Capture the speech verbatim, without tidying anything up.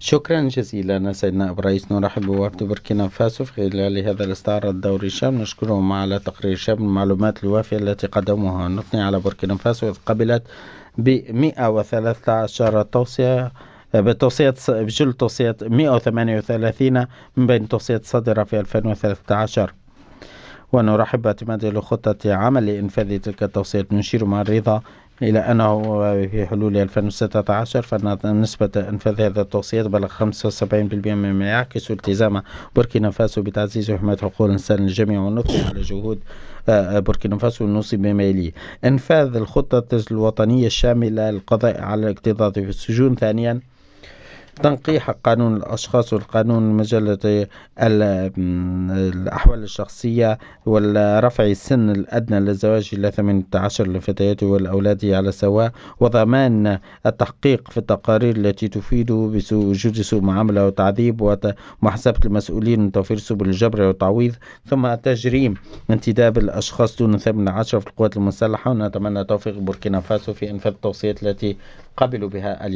شكرا جزيلا سيدنا أبو رئيس. نرحب بوفد بوركينا فاسو في خلال هذا الاستعراض الدوري الشامل. نشكرهم على تقرير شامل المعلومات الوافية التي قدموها. نثني على بوركينا فاسو إذ قبلت ب مئة وثلاثة عشر توصية بتوصية بجل توصية مئة وثمانية وثلاثين من بين توصيات صادرة في ألفين وثلاثة عشر، ونرحب باعتماد لخطة عمل لإنفاذ تلك التوصيات. نشير مع الرضا إلى أنه في حلول ألفين وستة عشر فإن نسبة إنفاذ هذه التوصيات بلغ خمسة وسبعين بالمئة، مما يعكس التزام بوركينا فاسو بتعزيز وحماية حقوق الإنسان للجميع، ونثني على جهود بوركينا فاسو النصب بما يليه: إنفاذ الخطة الوطنية الشاملة للقضاء على الاكتظاظ في السجون. ثانيا، تنقيح قانون الأشخاص والقانون مجلة الأحوال الشخصية، والرفع السن الأدنى للزواج إلى ثمانية عشر للفتيات والأولاد على سواء، وضمان التحقيق في التقارير التي تفيد بوجود سوء معاملة وتعذيب، ومحاسبة المسؤولين وتوفير سبل الجبر والتعويض، ثم تجريم انتداب الأشخاص دون ثمانية عشر في القوات المسلحة. ونتمنى توفيق بوركينا فاسو في إنفاذ التوصيات التي قبلوا بها اليوم.